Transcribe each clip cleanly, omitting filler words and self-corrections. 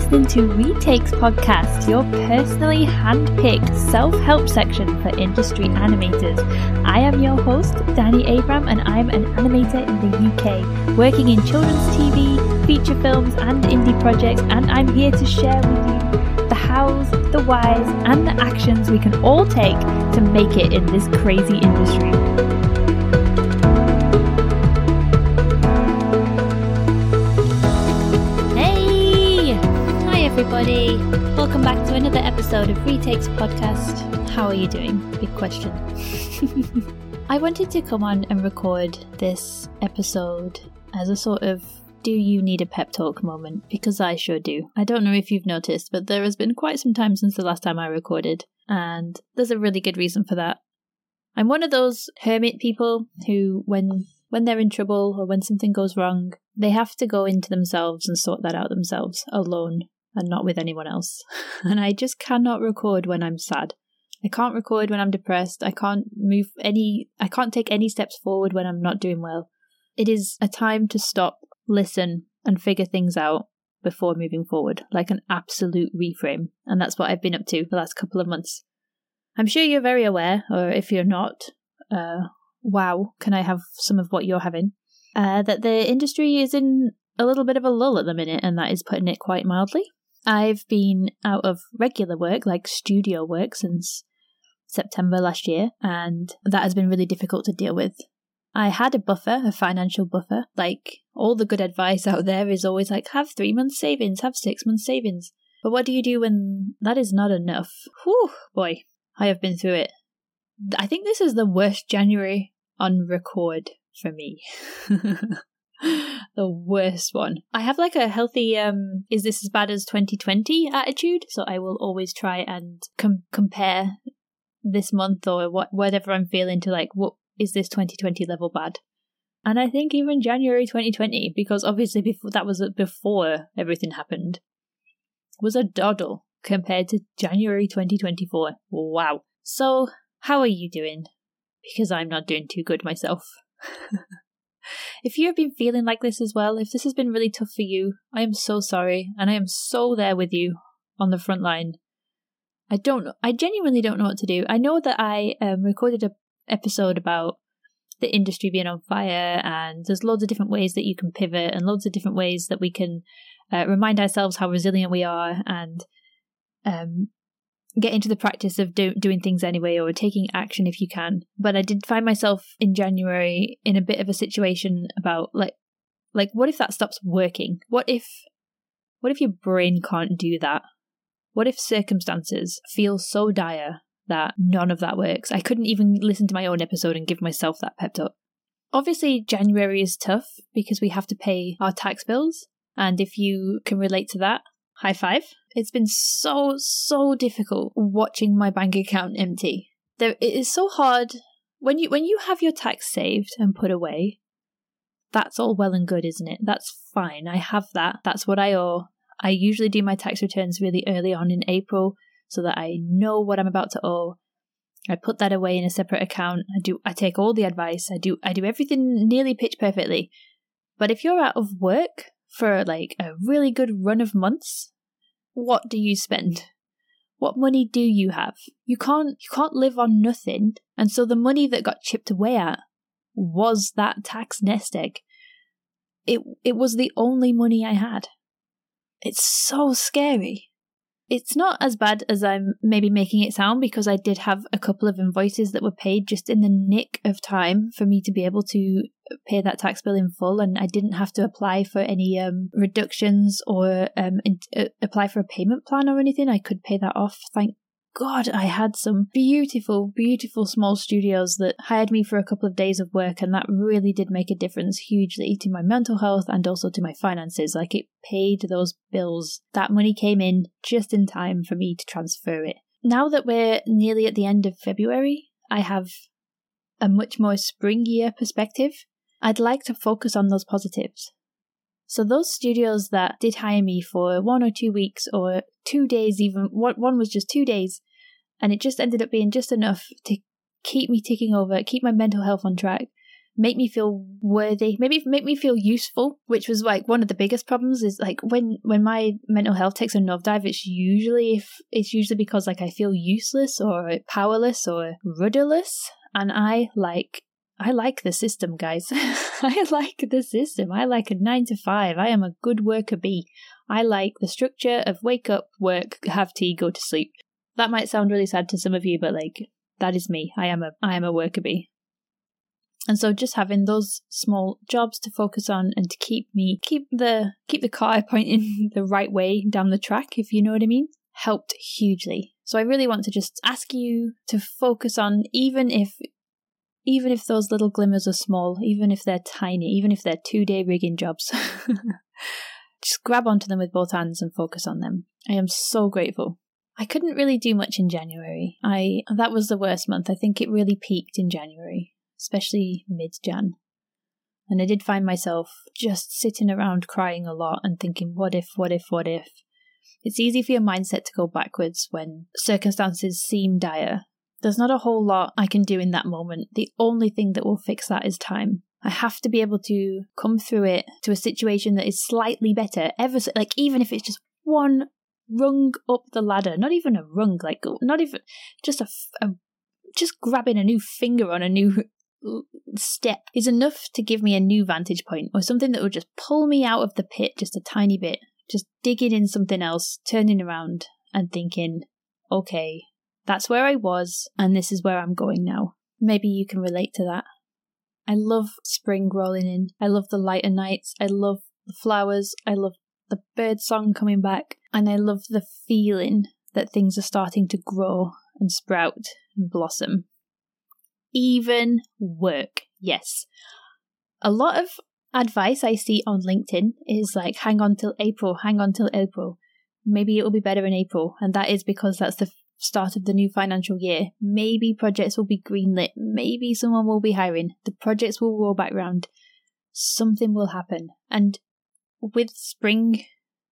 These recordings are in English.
listening to Retakes Podcast, your personally hand-picked self-help section for industry animators. I am your host, Danny Abram, and I'm an animator in the UK, working in children's TV, feature films, and indie projects, and I'm here to share with you the hows, the whys, and the actions we can all take to make it in this crazy industry. Everybody, welcome back to another episode of Retakes Podcast. How are you doing? Big question. I wanted to come on and record this episode as a sort of do you need a pep talk moment, because I sure do. I don't know if you've noticed, but there has been quite some time since the last time I recorded, and there's a really good reason for that. I'm one of those hermit people who, when they're in trouble or when something goes wrong, they have to go into themselves and sort that out themselves, alone. And not with anyone else. And I just cannot record when I'm sad. I can't record when I'm depressed. I can't take any steps forward when I'm not doing well. It is a time to stop, listen, and figure things out before moving forward, like an absolute reframe. And that's what I've been up to the last couple of months. I'm sure you're very aware, or if you're not, wow, can I have some of what you're having? That the industry is in a little bit of a lull at the minute, and that is putting it quite mildly. I've been out of regular work, like studio work, since September last year, and that has been really difficult to deal with. I had a financial buffer. Like, all the good advice out there is always like, have 3 months savings, have 6 months savings. But what do you do when that is not enough? Whew, boy, I have been through it. I think this is the worst January on record for me. The worst one. I have like a healthy is this as bad as 2020 attitude, so I will always try and compare this month or whatever I'm feeling to like, what is this 2020 level bad? And I think even January 2020, because obviously before everything happened, was a doddle compared to January 2024. Wow. So how are you doing? Because I'm not doing too good myself. If you have been feeling like this as well, if this has been really tough for you, I am so sorry, and I am so there with you on the front line. I genuinely don't know what to do. I know that I recorded an episode about the industry being on fire, and there's loads of different ways that you can pivot, and loads of different ways that we can remind ourselves how resilient we are, and get into the practice of doing things anyway, or taking action if you can. But I did find myself in January in a bit of a situation about like what if that stops working? What if your brain can't do that? What if circumstances feel so dire that none of that works? I couldn't even listen to my own episode and give myself that pep talk. Obviously, January is tough because we have to pay our tax bills, and if you can relate to that, high five. It's been so difficult watching my bank account empty. It is so hard when you have your tax saved and put away. That's all well and good, isn't it? That's fine. I have that. That's what I owe. I usually do my tax returns really early on in April so that I know what I'm about to owe. I put that away in a separate account. I take all the advice. I do everything nearly pitch perfectly. But if you're out of work for like a really good run of months, what do you spend? What money do you have? You can't live on nothing. And so the money that got chipped away at was that tax nest egg. It was the only money I had. It's so scary. It's not as bad as I'm maybe making it sound, because I did have a couple of invoices that were paid just in the nick of time for me to be able to pay that tax bill in full, and I didn't have to apply for any reductions or apply for a payment plan or anything. I could pay that off. Thank God. I had some beautiful small studios that hired me for a couple of days of work, and that really did make a difference hugely to my mental health and also to my finances. Like, it paid those bills. That money came in just in time for me to transfer it. Now that we're nearly at the end of February, I have a much more springier perspective. I'd like to focus on those positives. So those studios that did hire me for 1 or 2 weeks or 2 days, even one was just 2 days, and it just ended up being just enough to keep me ticking over, keep my mental health on track, make me feel worthy, maybe make me feel useful, which was like one of the biggest problems. Is like when my mental health takes a nosedive, it's usually because like I feel useless or powerless or rudderless, and I like the system, guys. I like the system. I like a 9 to 5. I am a good worker bee. I like the structure of wake up, work, have tea, go to sleep. That might sound really sad to some of you, but like that is me. I am a worker bee. And so just having those small jobs to focus on and to keep the car pointing the right way down the track, if you know what I mean, helped hugely. So I really want to just ask you to focus on, even if those little glimmers are small, even if they're tiny, even if they're 2-day rigging jobs, just grab onto them with both hands and focus on them. I am so grateful. I couldn't really do much in January. That was the worst month. I think it really peaked in January, especially mid-Jan. And I did find myself just sitting around crying a lot and thinking, what if? It's easy for your mindset to go backwards when circumstances seem dire. There's not a whole lot I can do in that moment. The only thing that will fix that is time. I have to be able to come through it to a situation that is slightly better, even if it's just one rung up the ladder, not even a rung, like not even just just grabbing a new finger on a new step is enough to give me a new vantage point, or something that will just pull me out of the pit just a tiny bit, just digging in something else, turning around and thinking, okay, that's where I was and this is where I'm going now. Maybe you can relate to that. I love spring rolling in. I love the lighter nights. I love the flowers. I love the bird song coming back. And I love the feeling that things are starting to grow and sprout and blossom. Even work, yes. A lot of advice I see on LinkedIn is like, hang on till April. Maybe it will be better in April. And that is because that's the start of the new financial year. Maybe projects will be greenlit. Maybe someone will be hiring. The projects will roll back round. Something will happen. And with springing,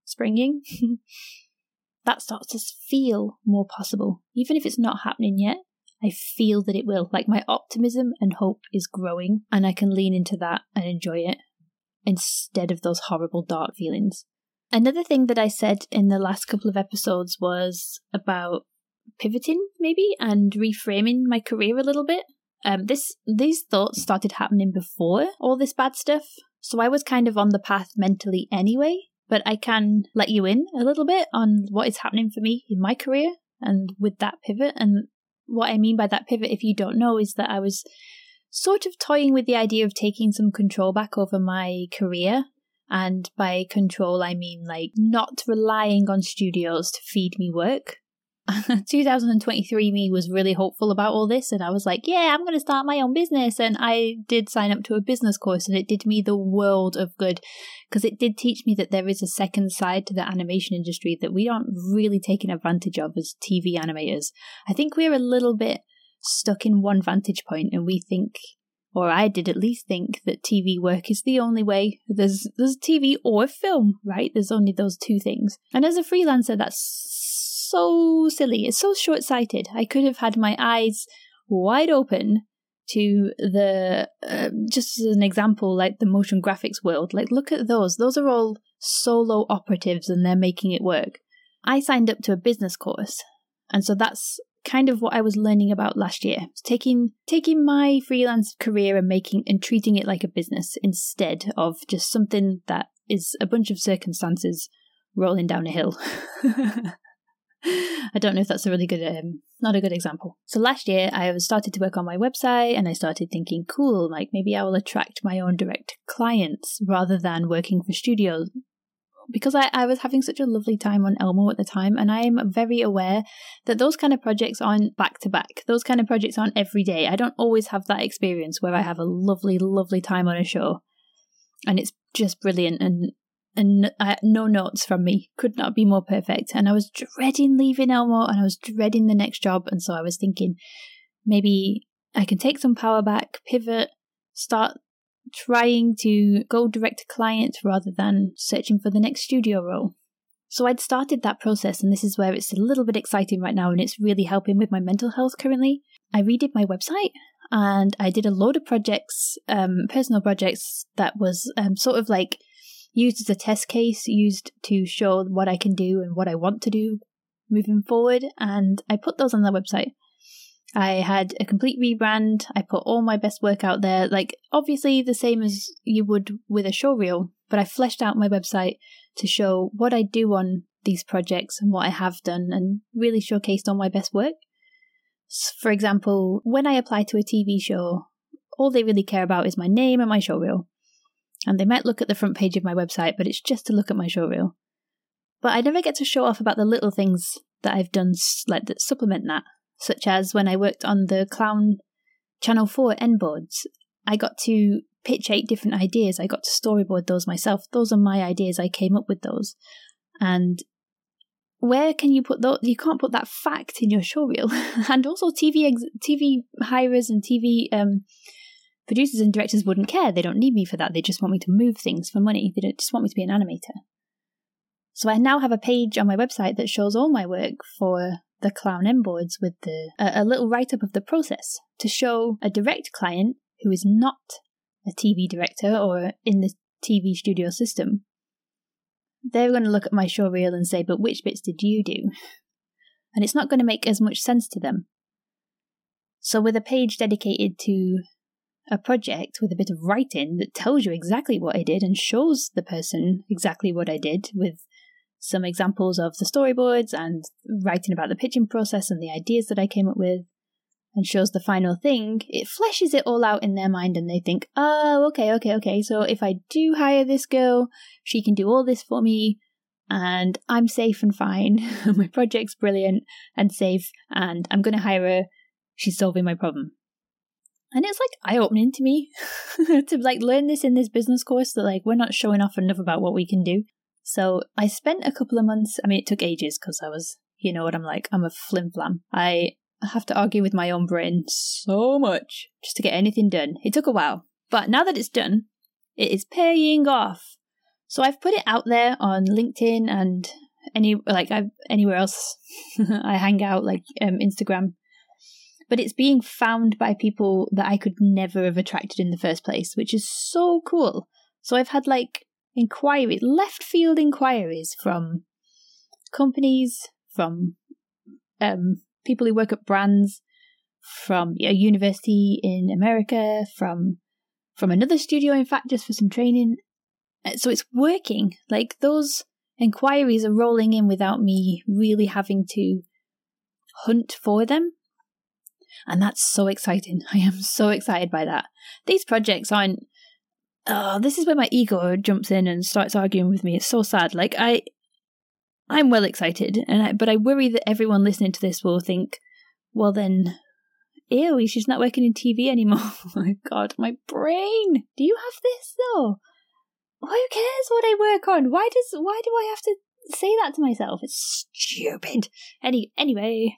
that starts to feel more possible. Even if it's not happening yet, I feel that it will. Like my optimism and hope is growing, and I can lean into that and enjoy it instead of those horrible dark feelings. Another thing that I said in the last couple of episodes was about pivoting maybe and reframing my career a little bit. These thoughts started happening before all this bad stuff, so I was kind of on the path mentally anyway, but I can let you in a little bit on what is happening for me in my career and with that pivot. And what I mean by that pivot, if you don't know, is that I was sort of toying with the idea of taking some control back over my career. And by control, I mean like not relying on studios to feed me work. 2023 me was really hopeful about all this, and I was like, yeah, I'm going to start my own business. And I did sign up to a business course, and it did me the world of good, because it did teach me that there is a second side to the animation industry that we aren't really taking advantage of as TV animators. I think we're a little bit stuck in one vantage point, and we think, or I did at least think, that TV work is the only way. There's TV or film, right? There's only those two things. And as a freelancer, that's so silly. It's so short-sighted. I could have had my eyes wide open to the, just as an example, like the motion graphics world. Like, look at those. Those are all solo operatives and they're making it work. I signed up to a business course. And so that's kind of what I was learning about last year. Taking my freelance career and treating it like a business instead of just something that is a bunch of circumstances rolling down a hill. I don't know if that's a really good, not a good example. So last year I started to work on my website, and I started thinking, cool, like maybe I will attract my own direct clients rather than working for studios. Because I was having such a lovely time on Elmo at the time, and I'm very aware that those kind of projects aren't back to back. Those kind of projects aren't every day. I don't always have that experience where I have a lovely, lovely time on a show and it's just brilliant, and no notes from me. Could not be more perfect. And I was dreading leaving Elmo, and I was dreading the next job. And so I was thinking, maybe I can take some power back, pivot, start trying to go direct to client rather than searching for the next studio role. So I'd started that process, and this is where it's a little bit exciting right now, and it's really helping with my mental health currently. I redid my website. and I did a load of projects, personal projects that was sort of like used as a test case, used to show what I can do and what I want to do moving forward, and I put those on the website. I had a complete rebrand. I put all my best work out there, like obviously the same as you would with a showreel, but I fleshed out my website to show what I do on these projects and what I have done, and really showcased all my best work. For example, when I apply to a TV show, all they really care about is my name and my showreel. And they might look at the front page of my website, but it's just to look at my showreel. But I never get to show off about the little things that I've done like that supplement that, such as when I worked on the Clown Channel 4 end boards. I got to pitch 8 different ideas. I got to storyboard those myself. Those are my ideas. I came up with those. And where can you put those? You can't put that fact in your showreel. And also TV hirers and TV producers and directors wouldn't care. They don't need me for that. They just want me to move things for money. They don't just want me to be an animator. So I now have a page on my website that shows all my work for the Clown end boards with a little write-up of the process to show a direct client who is not a TV director or in the TV studio system. They're going to look at my showreel and say, but which bits did you do? And it's not going to make as much sense to them. So with a page dedicated to a project with a bit of writing that tells you exactly what I did and shows the person exactly what I did with some examples of the storyboards and writing about the pitching process and the ideas that I came up with, and shows the final thing, it fleshes it all out in their mind and they think, oh, okay, so if I do hire this girl, she can do all this for me and I'm safe and fine. My project's brilliant and safe and I'm going to hire her. She's solving my problem. And it's like eye-opening to me to like learn this in this business course that like we're not showing off enough about what we can do. So I spent a couple of months, I mean, it took ages because I was, you know what I'm like, I'm a flim-flam. I have to argue with my own brain so much just to get anything done. It took a while, but now that it's done, it is paying off. So I've put it out there on LinkedIn and anywhere else I hang out, like Instagram. But it's being found by people that I could never have attracted in the first place, which is so cool. So I've had like left field inquiries from companies, from people who work at brands, from a university in America, from another studio, in fact, just for some training. So it's working. Like those inquiries are rolling in without me really having to hunt for them. And that's so exciting. I am so excited by that. These projects aren't, this is where my ego jumps in and starts arguing with me. It's so sad. Like I'm well excited, but I worry that everyone listening to this will think, well then, ew, she's not working in TV anymore. Oh my God, my brain. Do you have this though? Who cares what I work on? Why do I have to say that to myself? It's stupid. Anyway.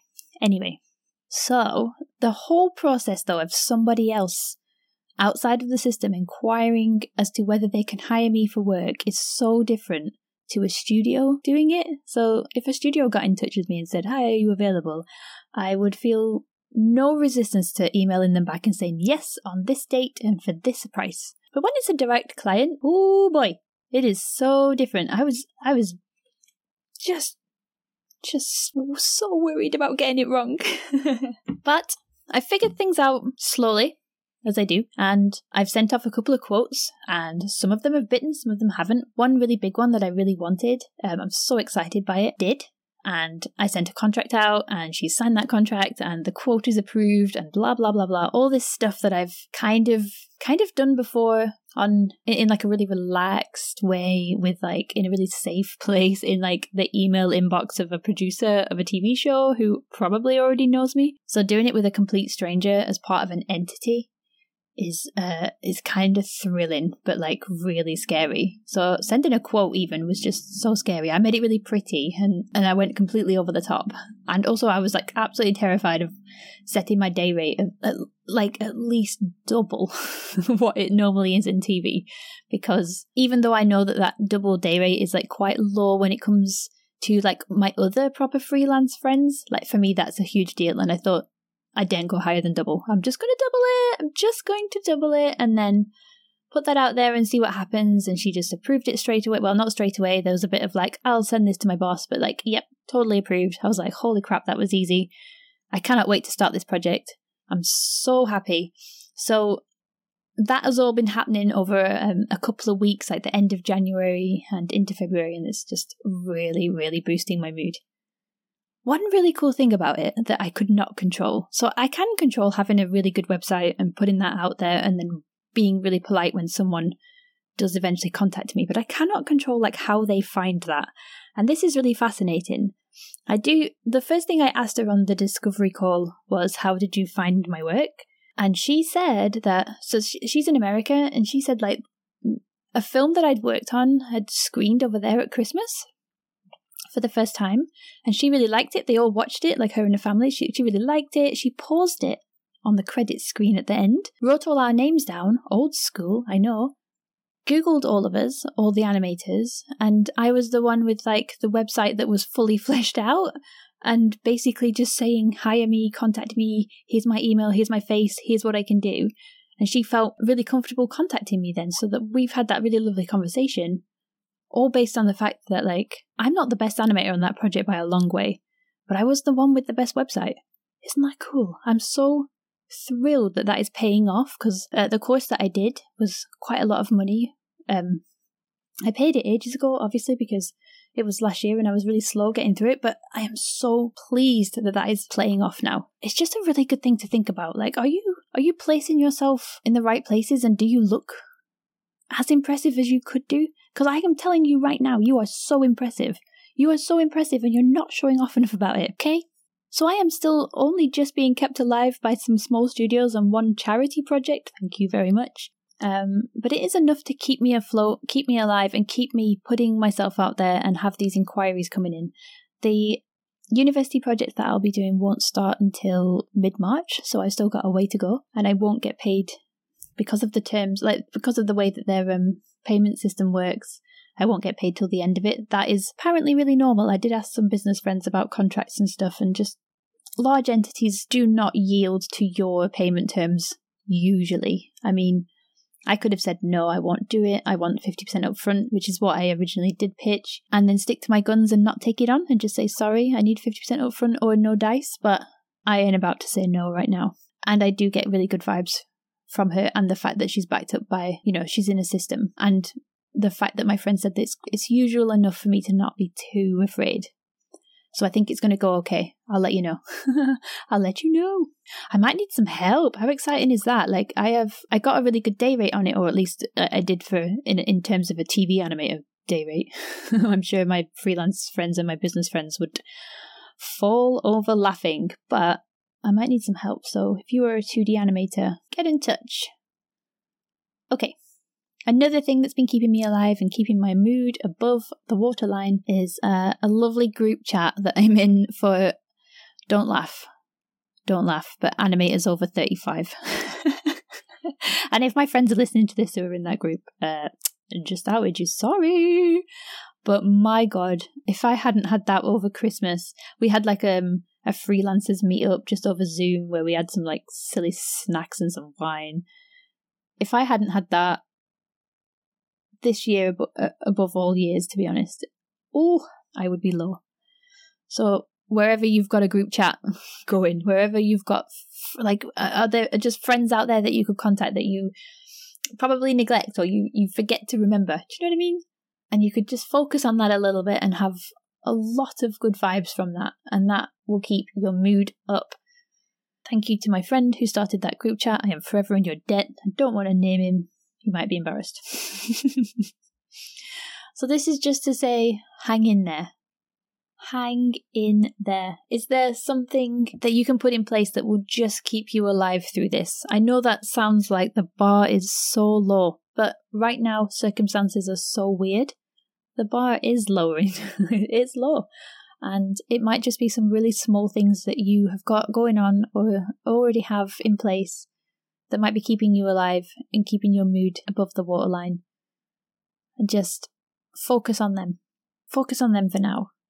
So the whole process though of somebody else outside of the system inquiring as to whether they can hire me for work is so different to a studio doing it. So if a studio got in touch with me and said, hi, are you available? I would feel no resistance to emailing them back and saying yes on this date and for this price. But when it's a direct client, oh boy, it is so different. I was just so worried about getting it wrong. But I figured things out slowly, as I do, and I've sent off a couple of quotes, and some of them have bitten, some of them haven't. One really big one that I really wanted, I'm so excited by it, did. And I sent a contract out and she signed that contract and the quote is approved and blah, blah, blah, blah. All this stuff that I've kind of done before in like a really relaxed way with like in a really safe place in like the email inbox of a producer of a TV show who probably already knows me. So doing it with a complete stranger as part of an entity is kind of thrilling, but like really scary. So sending a quote even was just so scary. I made it really pretty and I went completely over the top. And also I was like absolutely terrified of setting my day rate at least double what it normally is in TV. Because even though I know that double day rate is like quite low when it comes to like my other proper freelance friends, like for me that's a huge deal. And I thought I daren't go higher than double. I'm just going to double it and then put that out there and see what happens. And she just approved it straight away. Well, not straight away. There was a bit of like, I'll send this to my boss, but like, yep, totally approved. I was like, holy crap, that was easy. I cannot wait to start this project. I'm so happy. So that has all been happening over a couple of weeks, like the end of January and into February, and it's just really, really boosting my mood. One really cool thing about it that I could not control. So I can control having a really good website and putting that out there and then being really polite when someone does eventually contact me, but I cannot control like how they find that. And this is really fascinating. The first thing I asked her on the discovery call was, how did you find my work? And she said that, so she's in America, and she said like a film that I'd worked on had screened over there at Christmas for the first time, and she really liked it. They all watched it, like her and her family. She really liked it. She paused it on the credits screen at the end, wrote all our names down, old school, I know, Googled all of us, all the animators, and I was the one with like the website that was fully fleshed out and basically just saying, hire me, contact me, here's my email, here's my face, here's what I can do. And she felt really comfortable contacting me then, so that we've had that really lovely conversation, all based on the fact that like, I'm not the best animator on that project by a long way, but I was the one with the best website. Isn't that cool? I'm so thrilled that that is paying off, because the course that I did was quite a lot of money. I paid it ages ago, obviously, because it was last year and I was really slow getting through it, but I am so pleased that that is playing off now. It's just a really good thing to think about. Like, are you placing yourself in the right places, and do you look as impressive as you could do? Because I am telling you right now, you are so impressive. You are so impressive, and you're not showing off enough about it, okay? So I am still only just being kept alive by some small studios and one charity project. Thank you very much. But it is enough to keep me afloat, keep me alive, and keep me putting myself out there and have these inquiries coming in. The university project that I'll be doing won't start until mid-March, so I've still got a way to go, and I won't get paid because of the terms, like because of the way that their payment system works. I won't get paid till the end of it. That is apparently really normal. I did ask some business friends about contracts and stuff, and just large entities do not yield to your payment terms usually. I mean, I could have said, no, I won't do it. I want 50% up front, which is what I originally did pitch, and then stick to my guns and not take it on and just say, sorry, I need 50% up front or no dice. But I ain't about to say no right now. And I do get really good vibes from her, and the fact that she's backed up by, she's in a system, and the fact that my friend said that it's usual enough for me to not be too afraid. So I think it's going to go okay. I'll let you know. I'll let you know. I might need some help. How exciting is that? Like, I got a really good day rate on it, or at least I did in terms of a TV animator day rate. I'm sure my freelance friends and my business friends would fall over laughing, but I might need some help. So if you are a 2D animator, get in touch. Okay. Another thing that's been keeping me alive and keeping my mood above the waterline is a lovely group chat that I'm in for, don't laugh, but animators over 35. And if my friends are listening to this who are in that group, just outed you, sorry. But my God, if I hadn't had that over Christmas, we had like a freelancers meetup just over Zoom where we had some like silly snacks and some wine. If I hadn't had that this year above all years, to be honest, I would be low. So wherever you've got a group chat going, wherever you've got, are there just friends out there that you could contact that you probably neglect or you forget to remember? Do you know what I mean? And you could just focus on that a little bit and have a lot of good vibes from that, and that will keep your mood up. Thank you to my friend who started that group chat. I am forever in your debt. I don't want to name him. You might be embarrassed. So this is just to say, hang in there. Hang in there. Is there something that you can put in place that will just keep you alive through this? I know that sounds like the bar is so low, but right now circumstances are so weird. The bar is lowering. It's low. And it might just be some really small things that you have got going on or already have in place that might be keeping you alive and keeping your mood above the waterline. And just focus on them. Focus on them for now.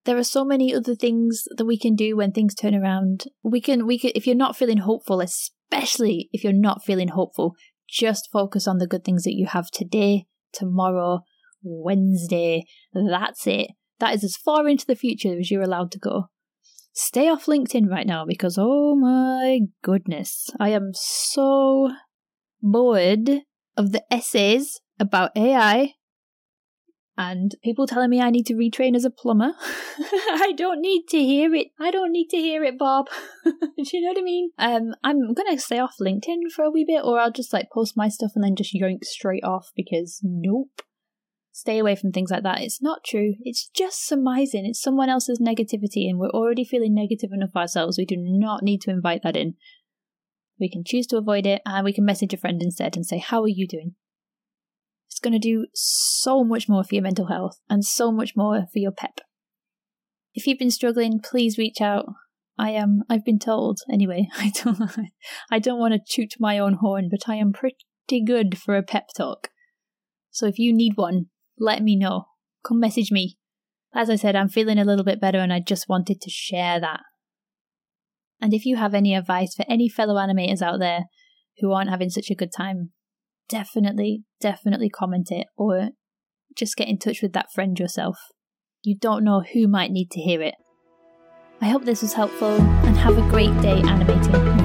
There are so many other things that we can do when things turn around. We can, if you're not feeling hopeful, especially if you're not feeling hopeful, just focus on the good things that you have today, tomorrow, Wednesday. That's it. That is as far into the future as you're allowed to go. Stay off LinkedIn right now because, oh my goodness, I am so bored of the essays about AI and people telling me I need to retrain as a plumber. I don't need to hear it. I don't need to hear it, Bob. Do you know what I mean? I'm going to stay off LinkedIn for a wee bit, or I'll just like post my stuff and then just yoink straight off because nope. Stay away from things like that. It's not true. It's just surmising. It's someone else's negativity and we're already feeling negative enough ourselves. We do not need to invite that in. We can choose to avoid it and we can message a friend instead and say, how are you doing? It's going to do so much more for your mental health and so much more for your pep. If you've been struggling, please reach out. I've been told, anyway, I don't want to toot my own horn, but I am pretty good for a pep talk. So if you need one, let me know. Come message me. As I said, I'm feeling a little bit better and I just wanted to share that. And if you have any advice for any fellow animators out there who aren't having such a good time, definitely comment it or just get in touch with that friend yourself. You don't know who might need to hear it. I hope this was helpful and have a great day animating.